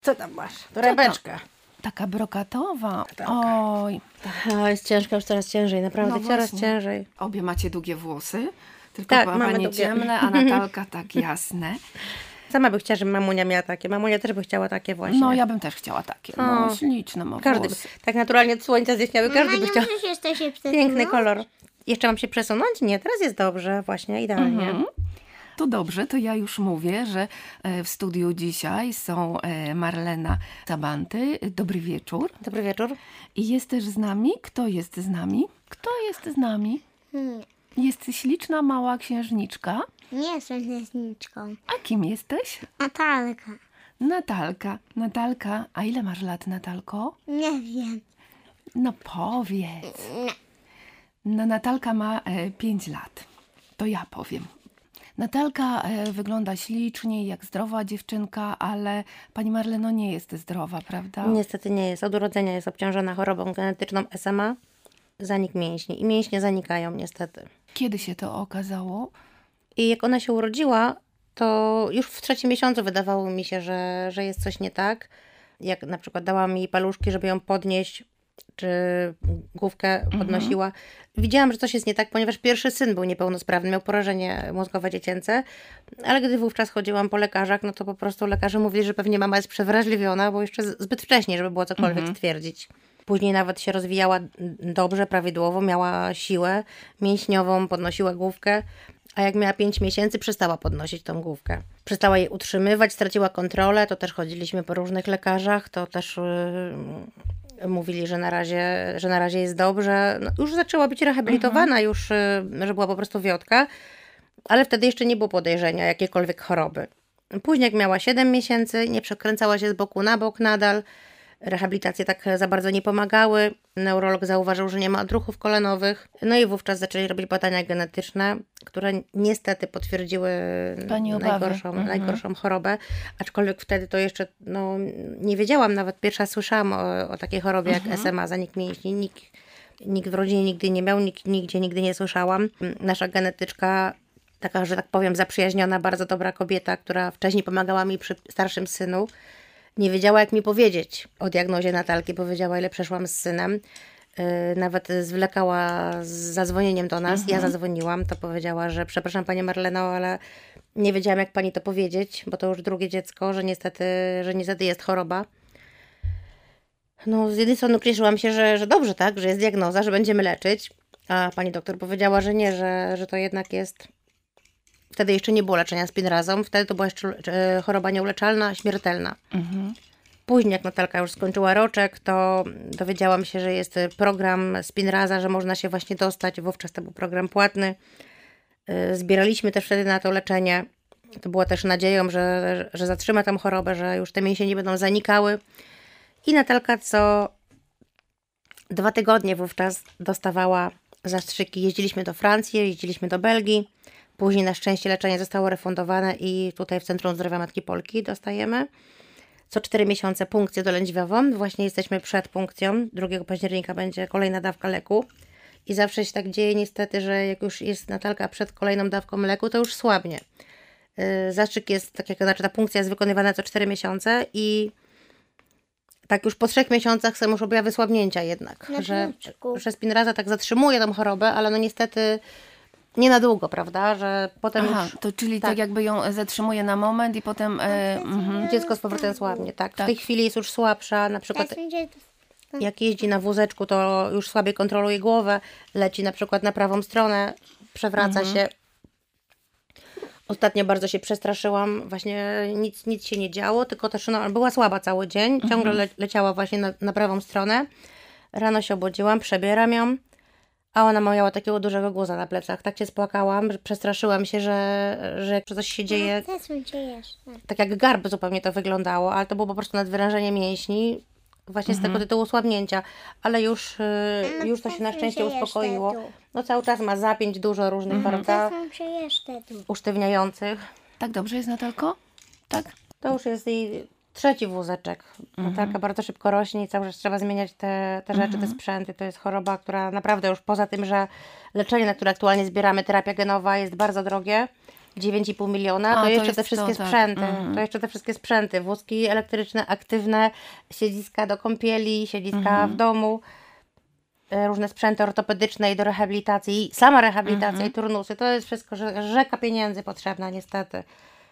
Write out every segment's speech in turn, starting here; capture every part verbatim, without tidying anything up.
Co tam masz? Torebeczka. Taka brokatowa. Taka. Oj. O, jest ciężko, już coraz ciężej, naprawdę No coraz właśnie. ciężej. Obie macie długie włosy, tylko Tak, tak, mamy pani długie. ciemne, a Natalka tak jasne. Sama by chciała, żeby mamunia miała takie. Mamunia też by chciała takie właśnie. No ja bym też chciała takie. No O. śliczne ma Każdy by, włosy. tak naturalnie od słońca zjaśniały, każdy by nie chciał. możesz jeszcze się przesunąć? Piękny kolor. Jeszcze mam się przesunąć? Nie, teraz jest dobrze, właśnie, idealnie. Mhm. To dobrze, to ja już mówię, że e, w studiu dzisiaj są e, Marlena Sabanty. Dobry wieczór. Dobry wieczór. I jest też z nami. Kto jest z nami? Kto jest z nami? Hmm. Jest śliczna mała księżniczka. Nie jestem księżniczką. A kim jesteś? Natalka. Natalka. Natalka, a ile masz lat, Natalko? Nie wiem. No powiedz. No, Natalka ma e, pięć lat. To ja powiem. Natalka e, wygląda ślicznie, jak zdrowa dziewczynka, ale pani Marleno nie jest zdrowa, prawda? Niestety nie jest. Od urodzenia jest obciążona chorobą genetyczną S M A. Zanik mięśni. I mięśnie zanikają niestety. Kiedy się to okazało? I jak ona się urodziła, to już w trzecim miesiącu wydawało mi się, że, że jest coś nie tak. Jak na przykład dałam jej paluszki, żeby ją podnieść, czy główkę podnosiła. Widziałam, że coś jest nie tak, ponieważ pierwszy syn był niepełnosprawny, miał porażenie mózgowe dziecięce, ale gdy wówczas chodziłam po lekarzach, no to po prostu lekarze mówili, że pewnie mama jest przewrażliwiona, bo jeszcze z- zbyt wcześnie, żeby było cokolwiek stwierdzić. Później nawet się rozwijała dobrze, prawidłowo, miała siłę mięśniową, podnosiła główkę, a jak miała pięć miesięcy, przestała podnosić tą główkę. Przestała jej utrzymywać, straciła kontrolę, to też chodziliśmy po różnych lekarzach, to też yy, mówili, że na razie, że na razie jest dobrze. No, już zaczęła być rehabilitowana, już, yy, że była po prostu wiotka, ale wtedy jeszcze nie było podejrzenia jakiejkolwiek choroby. Później jak miała siedem miesięcy, nie przekręcała się z boku na bok nadal, rehabilitacje tak za bardzo nie pomagały. Neurolog zauważył, że nie ma odruchów kolanowych. No i wówczas zaczęli robić badania genetyczne, które niestety potwierdziły Pani obawy. najgorszą, Mhm. najgorszą chorobę. Aczkolwiek wtedy to jeszcze no, nie wiedziałam, nawet pierwsza słyszałam o, o takiej chorobie jak S M A, zanik mięśni. Nikt, nikt w rodzinie nigdy nie miał, nikt, nigdzie nigdy nie słyszałam. Nasza genetyczka, taka, że tak powiem, zaprzyjaźniona, bardzo dobra kobieta, która wcześniej pomagała mi przy starszym synu, nie wiedziała, jak mi powiedzieć o diagnozie Natalki. Powiedziała, ile przeszłam z synem. Yy, nawet zwlekała z zadzwonieniem do nas. Ja zadzwoniłam, to powiedziała, że przepraszam Pani Marleno, ale nie wiedziałam, jak Pani to powiedzieć, bo to już drugie dziecko, że niestety, że niestety jest choroba. No, z jednej strony cieszyłam się, że, że dobrze, tak, że jest diagnoza, że będziemy leczyć, a Pani doktor powiedziała, że nie, że, że to jednak jest... Wtedy jeszcze nie było leczenia spinrazą, wtedy to była jeszcze e, choroba nieuleczalna, śmiertelna. Mhm. Później, jak Natalka już skończyła roczek, to dowiedziałam się, że jest program Spinraza, że można się właśnie dostać. Wówczas to był program płatny. E, Zbieraliśmy też wtedy na to leczenie. To było też nadzieją, że, że zatrzyma tam chorobę, że już te mięśnie nie będą zanikały. I Natalka co dwa tygodnie wówczas dostawała zastrzyki. Jeździliśmy do Francji, jeździliśmy do Belgii. Później na szczęście leczenie zostało refundowane i tutaj w Centrum Zdrowia Matki Polki dostajemy co cztery miesiące punkcję dolędźwiową. Właśnie jesteśmy przed punkcją. drugiego października będzie kolejna dawka leku. I zawsze się tak dzieje niestety, że jak już jest Natalka przed kolejną dawką leku, to już słabnie. Yy, zastrzyk jest, tak jak znaczy ta punkcja jest wykonywana co cztery miesiące i tak już po trzech miesiącach są już objawy słabnięcia jednak. Na Że, wnuczku. że spinraza tak zatrzymuje tą chorobę, ale no niestety nie na długo, prawda? Że potem Aha, już to czyli tak. tak. jakby ją zatrzymuje na moment i potem... E, mhm. dziecko z powrotem słabnie, tak. W Tak. tej chwili jest już słabsza, na przykład Teraz będzie... jak jeździ na wózeczku, to już słabiej kontroluje głowę, leci na przykład na prawą stronę, przewraca się. Ostatnio bardzo się przestraszyłam, właśnie nic, nic się nie działo, tylko też no, była słaba cały dzień, ciągle le, leciała właśnie na, na prawą stronę. Rano się obudziłam, przebieram ją, a ona miała takiego dużego guza na plecach. Tak się spłakałam, że przestraszyłam się, że, że coś się dzieje. Przesuń się jeszcze. Tak jak garb zupełnie to wyglądało, ale to było po prostu nadwyrężenie mięśni, właśnie z tego tytułu słabnięcia, ale już, y, już to się na szczęście Przesuń się uspokoiło. jeszcze tu. No cały czas ma zapięć dużo różnych prawda, Przesuń się jeszcze tu. usztywniających. Tak dobrze jest, Natalko? Tak? To już jest jej trzeci wózeczek. Natalka bardzo szybko rośnie i cały czas trzeba zmieniać te, te rzeczy, te sprzęty. To jest choroba, która naprawdę już poza tym, że leczenie, na które aktualnie zbieramy, terapia genowa jest bardzo drogie, dziewięć i pół miliona, A, to to jeszcze jest te wszystkie to, tak. sprzęty, Mhm. to jeszcze te wszystkie sprzęty, wózki elektryczne, aktywne, siedziska do kąpieli, siedziska Mhm. w domu, e, różne sprzęty ortopedyczne i do rehabilitacji, i sama rehabilitacja i turnusy, to jest wszystko że- rzeka pieniędzy potrzebna niestety.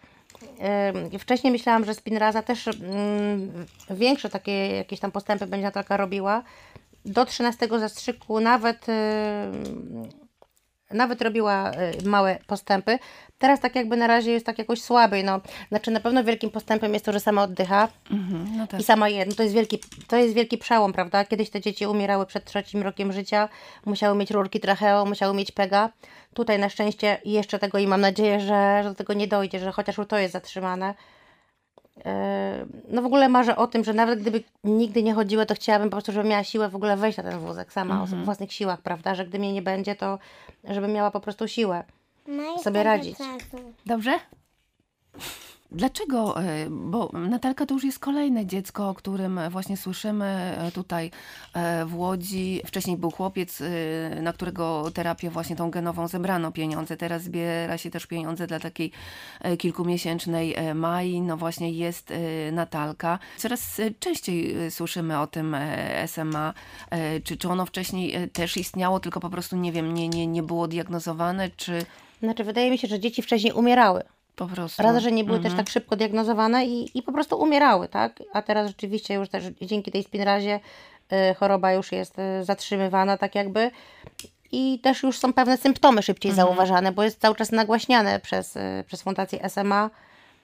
Ym, Wcześniej myślałam, że Spinraza też mm, większe takie jakieś tam postępy będzie Natalka robiła. Do trzynastego zastrzyku nawet, ym, nawet robiła y, małe postępy. Teraz tak jakby na razie jest tak jakoś słabiej. No. Znaczy na pewno wielkim postępem jest to, że sama oddycha Mhm. No tak. i sama je. No to jest wielki, to jest wielki przełom, prawda? Kiedyś te dzieci umierały przed trzecim rokiem życia, musiały mieć rurki tracheo, musiały mieć pega. Tutaj na szczęście jeszcze tego i mam nadzieję, że, że do tego nie dojdzie, że chociaż to jest zatrzymane. Yy, No w ogóle marzę o tym, że nawet gdyby nigdy nie chodziła, to chciałabym po prostu, żeby miała siłę w ogóle wejść na ten wózek sama, o własnych siłach, prawda? Że gdy mnie nie będzie, to żeby miała po prostu siłę. No i sobie tego radzić. czasu. Dobrze? Dlaczego? e, Bo Natalka to już jest kolejne dziecko, o którym właśnie słyszymy e, tutaj e, w Łodzi. Wcześniej był chłopiec, e, na którego terapię właśnie tą genową zebrano pieniądze. Teraz zbiera się też pieniądze dla takiej e, kilkumiesięcznej e, Mai. No właśnie jest e, Natalka. Coraz e, częściej e, słyszymy o tym e, S M A. E, Czy, czy ono wcześniej e, też istniało, tylko po prostu nie wiem, nie, nie, nie było diagnozowane, czy Znaczy wydaje mi się, że dzieci wcześniej umierały. po prostu... Raz, że nie były też tak szybko diagnozowane i, i po prostu umierały, tak? A teraz rzeczywiście już też dzięki tej spinrazie y, choroba już jest y, zatrzymywana tak jakby i też już są pewne symptomy szybciej zauważane, bo jest cały czas nagłaśniane przez, y, przez Fundację S M A.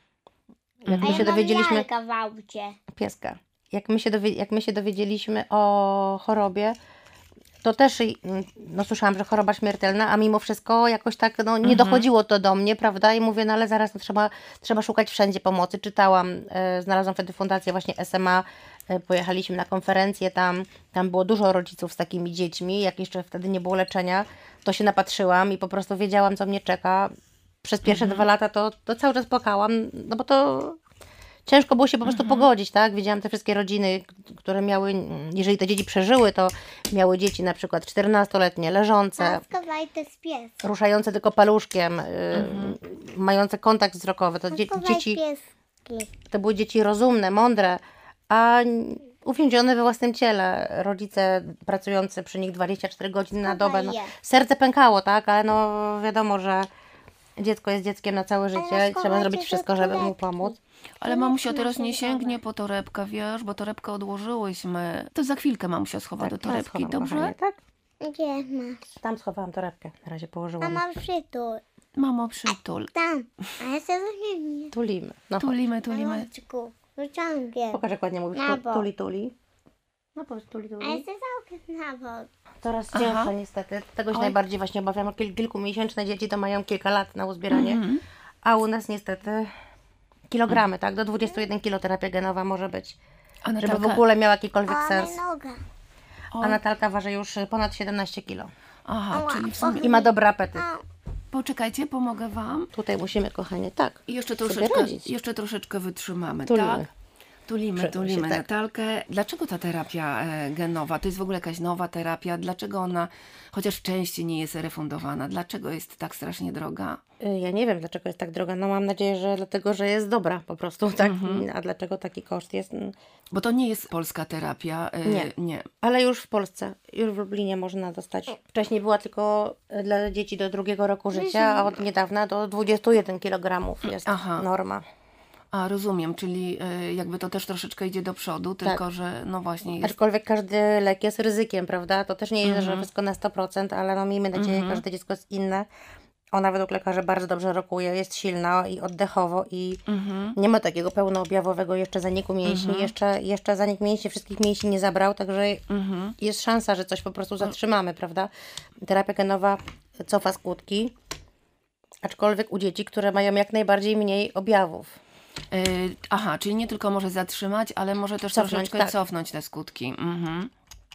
Jak my A się ja mam dowiedzieliśmy... lalkę w aucie. Pieska. Jak my się, dowie, jak my się dowiedzieliśmy o chorobie, to też y, no, słyszałam, że choroba śmiertelna, a mimo wszystko jakoś tak no, nie dochodziło to do mnie, prawda? I mówię, no ale zaraz no, trzeba, trzeba szukać wszędzie pomocy. Czytałam, y, znalazłam wtedy fundację właśnie S M A, y, pojechaliśmy na konferencję tam, tam było dużo rodziców z takimi dziećmi, jak jeszcze wtedy nie było leczenia, to się napatrzyłam i po prostu wiedziałam, co mnie czeka. Przez pierwsze dwa lata to, to cały czas płakałam, no bo to... Ciężko było się po prostu pogodzić, tak? Widziałam te wszystkie rodziny, k- które miały, jeżeli te dzieci przeżyły, to miały dzieci na przykład czternastoletnie, leżące, Skowaj to jest pies. ruszające tylko paluszkiem, y, mające kontakt wzrokowy. To dzie- Skowaj dzieci, pieski. to były dzieci rozumne, mądre, a n- uwięzione we własnym ciele. Rodzice pracujący przy nich dwadzieścia cztery godziny na dobę. No, je. serce pękało, tak? Ale no wiadomo, że dziecko jest dzieckiem na całe życie i trzeba schowajcie zrobić do wszystko, żeby mu torebki. pomóc. Ale mamusia Torebki teraz nie naszej sięgnie domy. po torebkę, wiesz, bo torebkę odłożyłyśmy. To za chwilkę mamusia schowa do Tak, ja torebki, schowam, dobrze? kochanie, tak? Gdzie masz? Tam schowałam torebkę, na razie A położyłam. mam przytul. Mamo, przytul. Tam. A ja się nie. Tulimy. No chodź. Tulimy, tulimy. Malutku. Wyciągiem. Pokaż jak ładnie mówisz. Na Tu, bok. tuli, tuli. No powiedz tuli, A ja tuli. się całkiem na bok. Coraz Aha. cięższe niestety. Tego się Oj. najbardziej właśnie obawiam. Kil, kilkumiesięczne dzieci to mają kilka lat na uzbieranie. Mhm. A u nas niestety kilogramy, tak? Do dwudziestu jeden kilo terapia genowa może być. A Żeby w Natalka... ogóle miał jakikolwiek Ale sens. noga. A Natalka waży już ponad siedemnaście kilo. Aha, Ała. czyli w sumie... I ma dobry apetyt. A, Poczekajcie, pomogę wam. Tutaj musimy, kochanie, tak. I jeszcze sobie troszeczkę, radzić. jeszcze troszeczkę wytrzymamy, Tulimy. tak? Tulimy, Przytul się, tulimy tak. Natalkę. Dlaczego ta terapia e, genowa? To jest w ogóle jakaś nowa terapia? Dlaczego ona, chociaż w części nie jest refundowana, dlaczego jest tak strasznie droga? Y, Ja nie wiem, dlaczego jest tak droga. No mam nadzieję, że dlatego, że jest dobra po prostu, tak? A dlaczego taki koszt jest? Mm, Bo to nie jest polska terapia. e, Nie. nie. Ale już w Polsce, już w Lublinie można dostać. Wcześniej była tylko y, dla dzieci do drugiego roku życia, a od niedawna do dwudziestu jeden kilogramów jest Aha. norma. A, rozumiem, czyli e, jakby to też troszeczkę idzie do przodu, tylko że no właśnie jest... Aczkolwiek każdy lek jest ryzykiem, prawda? To też nie jest, że wszystko na sto procent, ale no miejmy nadzieję, każde dziecko jest inne. Ona według lekarzy bardzo dobrze rokuje, jest silna i oddechowo i nie ma takiego pełnoobjawowego jeszcze zaniku mięśni. Jeszcze, jeszcze zanik mięśni, wszystkich mięśni nie zabrał, także jest szansa, że coś po prostu zatrzymamy, prawda? Terapia genowa cofa skutki, aczkolwiek u dzieci, które mają jak najbardziej mniej objawów. E, aha, czyli nie tylko może zatrzymać, ale może też Cofnąć, troszeczkę tak. cofnąć te skutki. Mhm.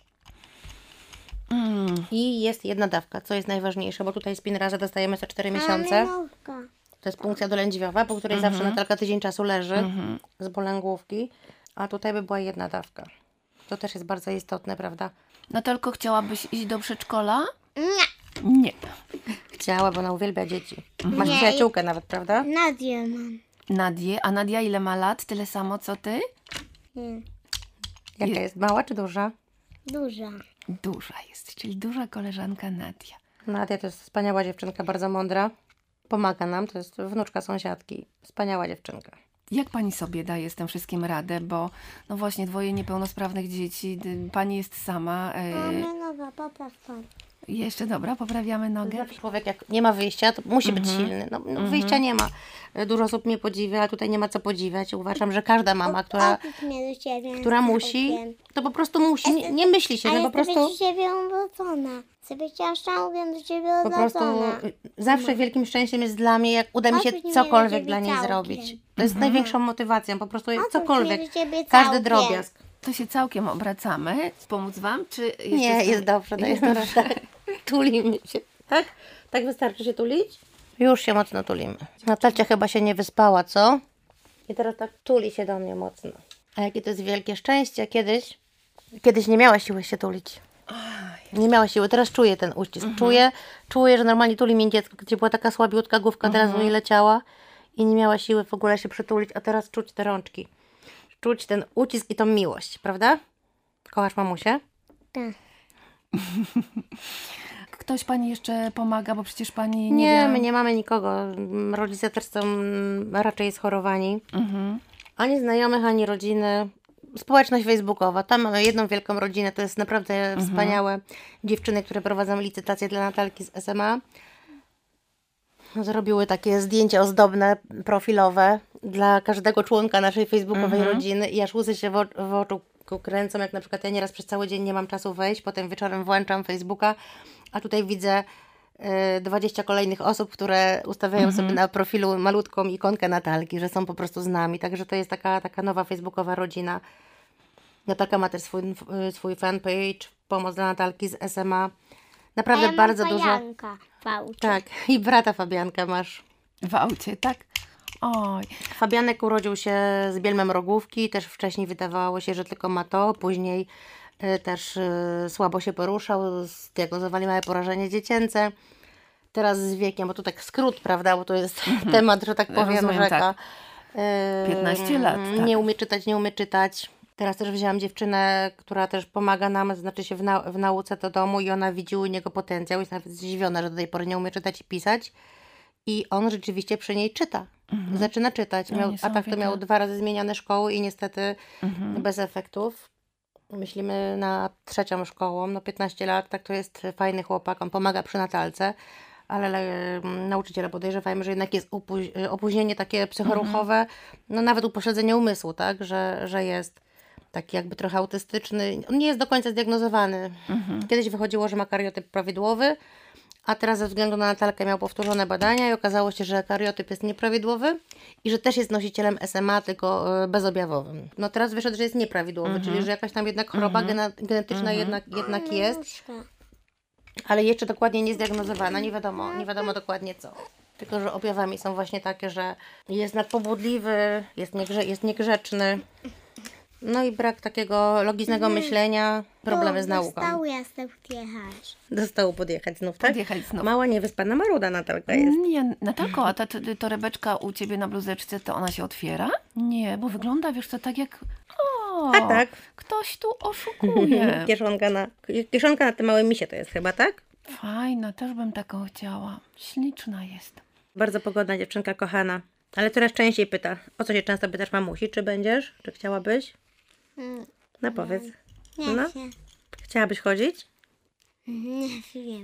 Mm. I jest jedna dawka, co jest najważniejsze, bo tutaj Spinraza dostajemy co cztery miesiące. ale noga. To jest punkcja dolędźwiowa, po której zawsze Natalka tydzień czasu leży z bólem główki, a tutaj by była jedna dawka. To też jest bardzo istotne, prawda? Natalko, chciałabyś iść do przedszkola? Nie. Nie. chciała, bo ona uwielbia dzieci. Masz Nie, przyjaciółkę nawet, prawda? Nadię mam. Nadię, a Nadia ile ma lat? Tyle samo co ty? Nie. Jaka jest? Mała czy duża? Duża. Duża jest, czyli duża koleżanka Nadia. Nadia to jest wspaniała dziewczynka, bardzo mądra. Pomaga nam, to jest wnuczka sąsiadki. Wspaniała dziewczynka. Jak pani sobie daje z tym wszystkim radę? Bo no właśnie dwoje niepełnosprawnych dzieci, d- pani jest sama. e, Mamy nowa, popraw to. Jeszcze dobra, poprawiamy nogę. Zawsze człowiek jak nie ma wyjścia, to musi być silny. No, no wyjścia nie ma. Dużo osób mnie podziwia, a tutaj nie ma co podziwiać. Uważam, że każda mama, która, Opisz mnie do ciebie. która musi, to po prostu musi. Nie, nie myśli się, A że ja po prostu... chcę być do ciebie odwrócona. Chcę być jaszczałkiem do ciebie Po prostu odwrócona. zawsze wielkim szczęściem jest dla mnie, jak uda mi się Opisz mnie cokolwiek do dla ciebie niej całkiem. zrobić. To jest największą motywacją, po prostu Opisz cokolwiek. mnie do ciebie Każdy całkiem. drobiazg. To się całkiem obracamy. Pomóc wam? Czy jeszcze Nie, z tym- jest dobrze, Jest dajemy dobrze. radę. Tulimy się. Tak? Tak wystarczy się tulić? Już się mocno tulimy. Natalcia chyba się nie wyspała, co? I teraz tak tuli się do mnie mocno. A jakie to jest wielkie szczęście kiedyś. Kiedyś nie miała siły się tulić. Nie miała siły. Teraz czuję ten uścisk. Czuję, czuję, że normalnie tuli mnie dziecko, gdzie była taka słabiutka główka, teraz mi leciała i nie miała siły w ogóle się przytulić, a teraz czuć te rączki. Czuć ten ucisk i tą miłość, prawda? Kochasz mamusię? Tak. Ktoś pani jeszcze pomaga, bo przecież pani nie, Nie, wie... my nie mamy nikogo. Mm, Rodzice też są mm, raczej schorowani. Mhm. Ani znajomych, ani rodziny. Społeczność facebookowa. Tam mamy jedną wielką rodzinę. To jest naprawdę wspaniałe. Dziewczyny, które prowadzą licytację dla Natalki z S M A. Zrobiły takie zdjęcia ozdobne, profilowe dla każdego członka naszej facebookowej rodziny i aż łzy się w, o- w oczu kręcą, jak na przykład ja nieraz przez cały dzień nie mam czasu wejść, potem wieczorem włączam Facebooka, a tutaj widzę y, dwadzieścia kolejnych osób, które ustawiają sobie na profilu malutką ikonkę Natalki, że są po prostu z nami, także to jest taka, taka nowa facebookowa rodzina. Natalka ma też swój, y, swój fanpage, pomoc dla Natalki z S M A. A Naprawdę ja mam bardzo dużo. Fajanka w aucie. Tak, i brata Fabianka masz. W aucie, tak? Oj, Fabianek urodził się z bielmem rogówki, też wcześniej wydawało się, że tylko ma to, później y, też y, słabo się poruszał, zdiagnozowali małe porażenie dziecięce. Teraz z wiekiem, bo to tak skrót, prawda, bo to jest temat, że tak powiem, Rozumiem, rzeka. tak. Y, piętnaście lat, tak. Nie umie czytać, nie umie czytać. Teraz też wzięłam dziewczynę, która też pomaga nam, znaczy się w, nau- w nauce do domu i ona widzi u niego potencjał, jest nawet zdziwiona, że do tej pory nie umie czytać i pisać. I on rzeczywiście przy niej czyta. Zaczyna czytać. No, Miał, a tak to niesamowite. miał dwa razy zmieniane szkoły i niestety Mhm. bez efektów. Myślimy na trzecią szkołą, no piętnaście lat, tak to jest fajny chłopak, on pomaga przy Natalce, ale e, nauczyciele podejrzewają, że jednak jest upu- opóźnienie takie psychoruchowe, no nawet upośledzenie umysłu, tak, że, że jest taki jakby trochę autystyczny. On nie jest do końca zdiagnozowany. Kiedyś wychodziło, że ma kariotyp prawidłowy, a teraz ze względu na Natalkę miał powtórzone badania i okazało się, że kariotyp jest nieprawidłowy i że też jest nosicielem S M A, tylko e, bezobjawowym. No teraz wyszedł, że jest nieprawidłowy, czyli że jakaś tam jednak choroba gena- genetyczna jednak, jednak jest, Nóżka. ale jeszcze dokładnie nie zdiagnozowana, nie wiadomo, nie wiadomo dokładnie co. Tylko, że objawami są właśnie takie, że jest nadpobudliwy, jest, niegrze- jest niegrzeczny, no i brak takiego logicznego myślenia, problemy z nauką. Do stołu ja chcę podjechać. Do stołu podjechać znów, tak? Podjechać znów. Mała niewyspana maruda Natalka jest. Nie, Natalko, a ta ta torebeczka u ciebie na bluzeczce, to ona się otwiera? Nie, bo wygląda, wiesz co, tak jak... O, A tak. Ktoś tu oszukuje. Kieszonka na, kieszonka na tym małym misie to jest chyba, tak? Fajna, też bym taką chciała. Śliczna jest. Bardzo pogodna dziewczynka, kochana. Ale coraz częściej pyta. O co się często pytasz mamusi? Czy będziesz? Czy chciałabyś? Mm, No powiedz. Nie No. się. Chciałabyś chodzić? Nie wiem.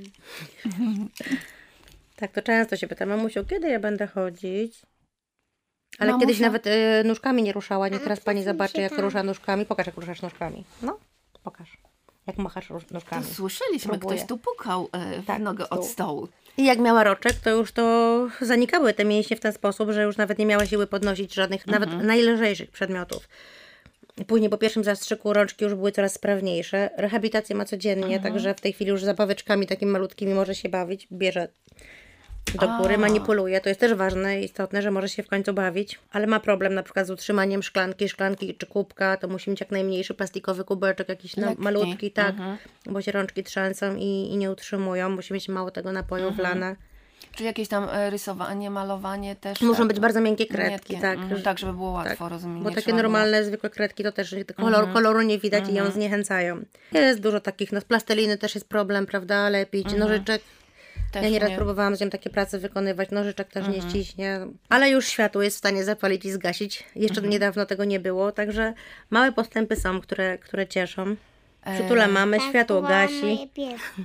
Tak, to często się pyta. Mamusiu, kiedy ja będę chodzić? Ale Mamusia- kiedyś nawet y, nóżkami nie ruszała. Nie, teraz pani przesuń zobaczy, się jak tam. rusza nóżkami. Pokaż, jak ruszasz nóżkami. No, pokaż. Jak machasz róż- To nóżkami. słyszeliśmy, Próbuję. ktoś tu pukał e, w Tak, nogę stół. od stołu. I jak miała roczek, to już to zanikały te mięśnie w ten sposób, że już nawet nie miała siły podnosić żadnych, nawet najlżejszych przedmiotów. Później po pierwszym zastrzyku rączki już były coraz sprawniejsze. Rehabilitację ma codziennie, także w tej chwili już zabaweczkami takimi malutkimi może się bawić. Bierze do góry, A. manipuluje. To jest też ważne i istotne, że może się w końcu bawić. Ale ma problem na przykład z utrzymaniem szklanki, szklanki czy kubka. To musi mieć jak najmniejszy plastikowy kubeczek, jakiś na, Lekki. malutki, tak. Mhm. Bo się rączki trzęsą i, i nie utrzymują. Musi mieć mało tego napoju wlane. Czy jakieś tam e, rysowanie, malowanie też? Muszą tak? być bardzo miękkie kredki, Miękkie, tak. mhm, tak, żeby było łatwo, Tak, rozumiem. bo nie takie trzeba było- normalne, zwykłe kredki to też kolor, koloru nie widać i ją zniechęcają. Jest dużo takich, no z plasteliny też jest problem, prawda, lepić, nożyczek. Też Ja nieraz nie. próbowałam z nią takie prace wykonywać, nożyczek też nie ściśnie, ale już światło jest w stanie zapalić i zgasić. Jeszcze niedawno tego nie było, także małe postępy są, które, które cieszą. Przytula mamy, światło gasi. moje pieski.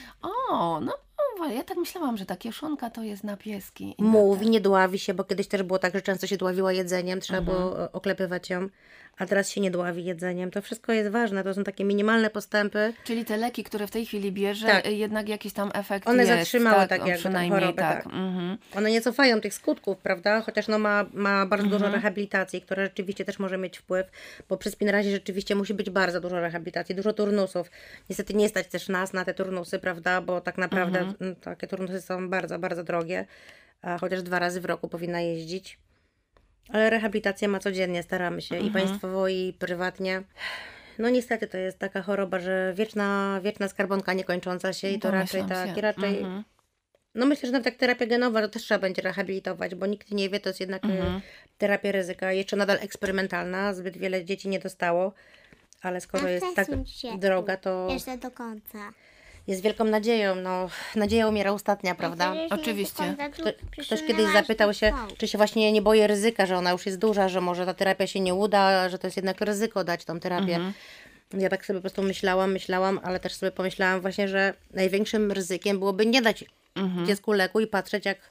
O, no no, ja tak myślałam, że ta kieszonka to jest na pieski. I na Mówi, nie dławi się, bo kiedyś też było tak, że często się dławiła jedzeniem, trzeba było e, oklepywać ją, a teraz się nie dławi jedzeniem. To wszystko jest ważne, to są takie minimalne postępy. Czyli te leki, które w tej chwili bierze, Tak. y, jednak jakiś tam efekt One jest. zatrzymały tak, tak o, jakby tą przynajmniej chorobę, tak. tak. Mhm. One nie cofają tych skutków, prawda? Chociaż no ma, ma bardzo dużo rehabilitacji, która rzeczywiście też może mieć wpływ, bo przy spinrazie rzeczywiście musi być bardzo dużo rehabilitacji, dużo turnusów. Niestety nie stać też nas na te turnusy, prawda? Bo tak naprawdę mm, takie turnusy są bardzo, bardzo drogie, a chociaż dwa razy w roku powinna jeździć. Ale rehabilitację ma codziennie, staramy się i państwowo, i prywatnie. No niestety to jest taka choroba, że wieczna, wieczna skarbonka niekończąca się i to raczej Domyślam tak, się. i raczej... Mhm. No myślę, że nawet jak terapia genowa, to też trzeba będzie rehabilitować, bo nikt nie wie, to jest jednak mhm. terapia ryzyka, jeszcze nadal eksperymentalna, zbyt wiele dzieci nie dostało, ale skoro A jest tak przesuń się droga, to Jeszcze do końca. jest wielką nadzieją. No, nadzieja umiera ostatnia, prawda? Oczywiście. Kto, ktoś kiedyś zapytał się, czy się właśnie nie boję ryzyka, że ona już jest duża, że może ta terapia się nie uda, że to jest jednak ryzyko dać tą terapię. Ja tak sobie po prostu myślałam, myślałam, ale też sobie pomyślałam właśnie, że największym ryzykiem byłoby nie dać dziecku leku i patrzeć, jak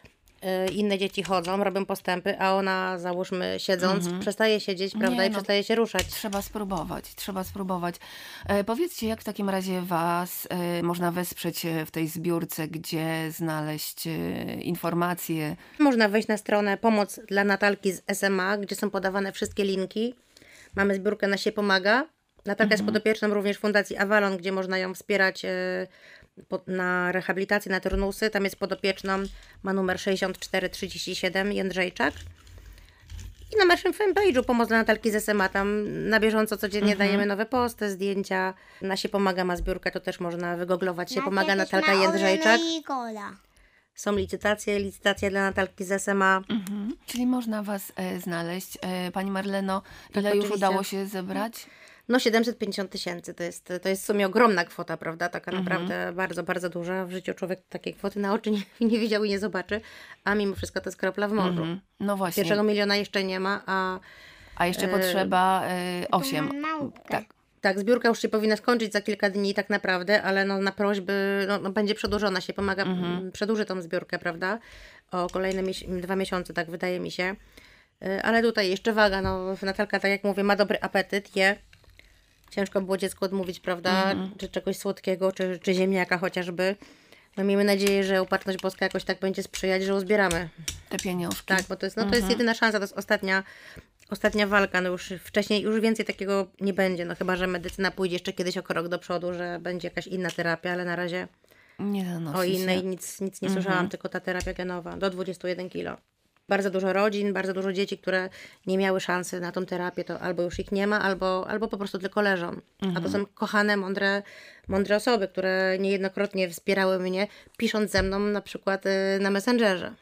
y, inne dzieci chodzą, robią postępy, a ona, załóżmy, siedząc, przestaje siedzieć, prawda, Nie, i no. przestaje się ruszać. Trzeba spróbować, trzeba spróbować. E, powiedzcie, jak w takim razie Was e, można wesprzeć e, w tej zbiórce, gdzie znaleźć e, informacje? Można wejść na stronę Pomoc dla Natalki z S M A, gdzie są podawane wszystkie linki. Mamy zbiórkę na się pomaga. Natalka jest podopieczną również Fundacji Avalon, gdzie można ją wspierać e, po, na rehabilitację, na turnusy. Tam jest podopieczną, ma numer sześćdziesiąt cztery trzydzieści siedem, Jędrzejczak. I na naszym fanpage'u Pomoc dla Natalki z S M A, tam na bieżąco codziennie dajemy nowe posty, zdjęcia. Na się pomaga ma zbiórkę, to też można wygooglować. Się pomaga Natalka Jędrzejczak. I Gola. Są licytacje, licytacje dla Natalki z S M A. Mhm. Czyli można Was e, znaleźć. E, Pani Marleno, ile już oczywiście. udało się zebrać? No siedemset pięćdziesiąt tysięcy to jest, to jest w sumie ogromna kwota, prawda? Taka naprawdę bardzo, bardzo duża. W życiu człowiek takiej kwoty na oczy nie, nie widział i nie zobaczy, a mimo wszystko to jest kropla w morzu. Mhm. No właśnie. Pierwszego miliona jeszcze nie ma, a A jeszcze potrzeba e, osiem. Mam naukę. Tak. tak, zbiórka już się powinna skończyć za kilka dni tak naprawdę, ale no, na prośby no, no, będzie przedłużona, się pomaga, mhm. przedłuży tą zbiórkę, prawda? O kolejne mies- dwa miesiące, tak wydaje mi się. Y, Ale tutaj jeszcze waga, no Natalka, tak jak mówię, ma dobry apetyt, je. Ciężko było dziecku odmówić, prawda? Czy czegoś słodkiego, czy, czy ziemniaka chociażby. No miejmy nadzieję, że Uparność Boska jakoś tak będzie sprzyjać, że uzbieramy. Te pieniążki. Tak, bo to jest, no, to jest jedyna szansa, to jest ostatnia, ostatnia walka. No już wcześniej, już więcej takiego nie będzie, no chyba, że medycyna pójdzie jeszcze kiedyś o krok do przodu, że będzie jakaś inna terapia, ale na razie Nie zanosi o innej się. nic, nic nie słyszałam, tylko ta terapia genowa do dwudziestu jeden kilo. Bardzo dużo rodzin, bardzo dużo dzieci, które nie miały szansy na tą terapię, to albo już ich nie ma, albo, albo po prostu tylko leżą. A to są kochane, mądre, mądre osoby, które niejednokrotnie wspierały mnie, pisząc ze mną na przykład y, na Messengerze.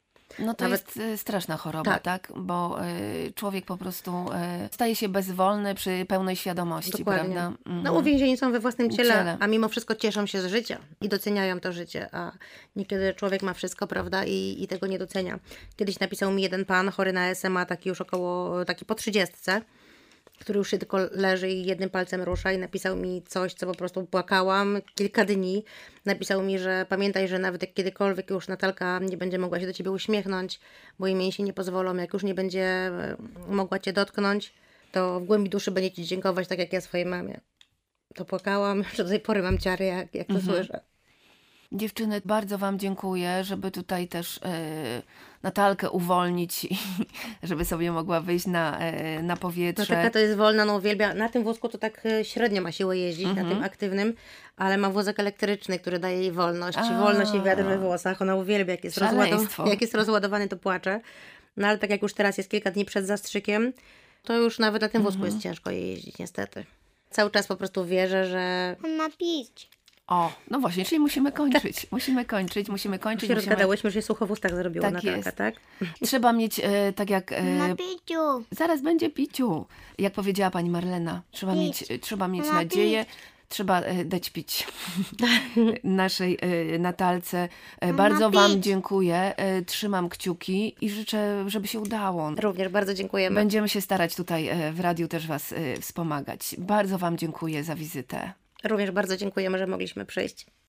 No to Nawet- jest e, straszna choroba, tak? Tak. Bo e, człowiek po prostu e, staje się bezwolny przy pełnej świadomości, Dokładnie. prawda? Mhm. No uwięzieni są we własnym ciele, Ciele. a mimo wszystko cieszą się z życia i doceniają to życie, a niekiedy człowiek ma wszystko, prawda, i, i tego nie docenia. Kiedyś napisał mi jeden pan chory na S M A, taki już około, taki po trzydziestce, który już się tylko leży i jednym palcem rusza i napisał mi coś, co po prostu płakałam kilka dni. Napisał mi, że pamiętaj, że nawet jak kiedykolwiek już Natalka nie będzie mogła się do Ciebie uśmiechnąć, bo jej mięśnie nie pozwolą, jak już nie będzie e, mogła Cię dotknąć, to w głębi duszy będzie Ci dziękować, tak jak ja swojej mamie. To płakałam, że do tej pory mam ciary, jak, jak to słyszę. Dziewczyny, bardzo Wam dziękuję, żeby tutaj też e, Natalkę uwolnić i żeby sobie mogła wyjść na, e, na powietrze. Natalka to jest wolna, no uwielbia. Na tym wózku to tak e, średnio ma siłę jeździć, na tym aktywnym, ale ma wózek elektryczny, który daje jej wolność. A. Wolność i wiatr we włosach. Ona uwielbia, jak jest, Szaleństwo. rozładow- jak jest rozładowany, to płacze. No ale tak jak już teraz jest kilka dni przed zastrzykiem, to już nawet na tym wózku jest ciężko jej jeździć, niestety. Cały czas po prostu wierzę, że On ma pić. O, no właśnie, czyli musimy kończyć. Musimy kończyć, musimy kończyć. Się musimy... rozgadałyśmy, już się słucho w ustach zrobiło Tak Natalka, jest. tak? Trzeba mieć e, tak jak... E, Na piciu. zaraz będzie piciu. Jak powiedziała pani Marlena, trzeba Pić. mieć, e, trzeba mieć Ma nadzieję. Trzeba e, dać pić naszej e, Natalce. E, Ma bardzo Wam pić. dziękuję. E, trzymam kciuki i życzę, żeby się udało. Również bardzo dziękujemy. Będziemy się starać tutaj e, w radiu też Was e, wspomagać. Bardzo Wam dziękuję za wizytę. Również bardzo dziękujemy, że mogliśmy przyjść.